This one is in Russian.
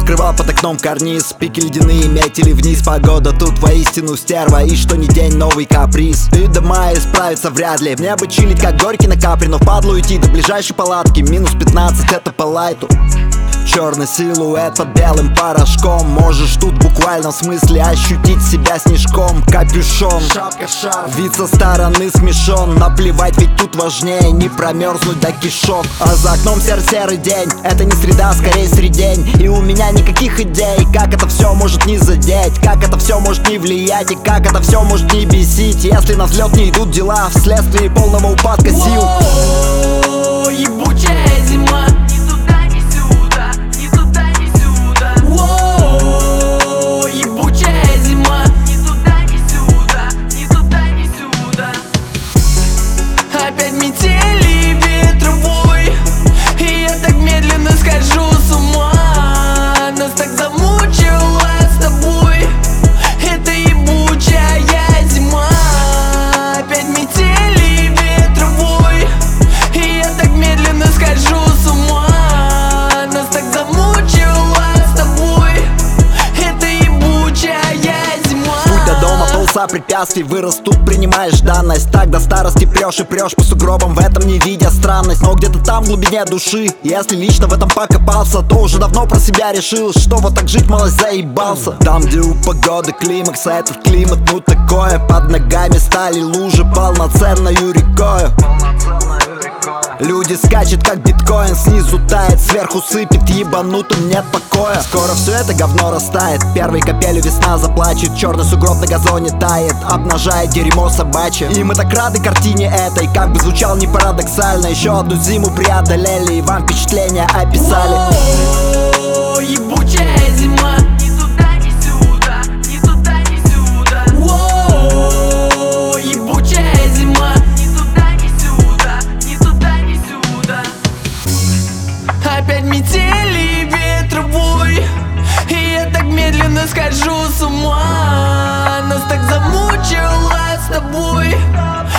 Закрывал под окном карниз, пики ледяные метили вниз. Погода тут воистину стерва, и что ни день новый каприз. И до мая справиться вряд ли. Мне бы чилить как горький на капри, но впадлу идти до ближайшей палатки. Минус 15 это по лайту. Черный силуэт под белым порошком. Можешь тут в буквальном смысле ощутить себя снежком. Капюшон, шапка, шарф, вид со стороны смешон. Наплевать, ведь тут важнее не промерзнуть до кишок. А за окном серый день, это не среда, скорее средень. И у меня никаких идей, как это все может не задеть, как это все может не влиять, и как это все может не бесить, если на взлет не идут дела вследствие полного упадка сил. Ебучая зима. Опять метели ветровой, и я так медленно схожу с ума. Нас так замучила с тобой эта ебучая зима. Опять метели ветровой, и я так медленно схожу с ума. Нас так замучила с тобой эта ебучая зима. Путь до дома полоса препятствий, вырос тут, принимаешь данность. Так до старости прешь и прешь по сугробам, в этом не видя странность. Но где-то там в глубине души, если лично в этом покопался, то уже давно про себя решил, что вот так жить малость заебался. Там, где у погоды климакс, а этот климат ну такое. Под ногами стали лужи полноценною рекою. Люди скачут как биткоин, снизу тает, сверху сыпет, ебанутым нет покоя. Скоро все это говно растает, первой капелью весна заплачет. Черный сугроб на газоне тает, обнажая дерьмо собачье. И мы так рады картине этой, как бы звучал не парадоксально. Еще одну зиму преодолели и вам впечатления описали. Ебучая зима. Ебучая зима. Опять метели ветровой, и я так медленно схожу с ума. Нас так замучила с тобой